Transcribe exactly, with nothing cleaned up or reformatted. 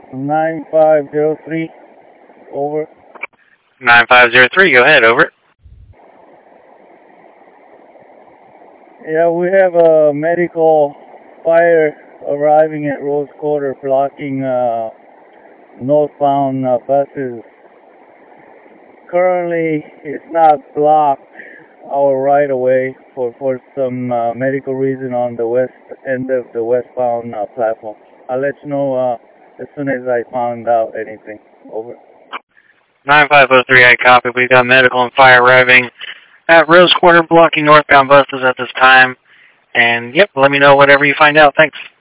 nine five zero three, over. nine five zero three, go ahead, over. Yeah, we have a medical fire arriving at Rose Quarter, blocking uh, northbound uh, buses. Currently, it's not blocked our right of way for, for some uh, medical reason on the west end of the westbound uh, platform. I'll let you know uh, as soon as I found out anything. Over. nine five zero three, I copy. We've got medical and fire arriving at Rose Quarter, blocking northbound buses at this time. And, yep, let me know whatever you find out. Thanks.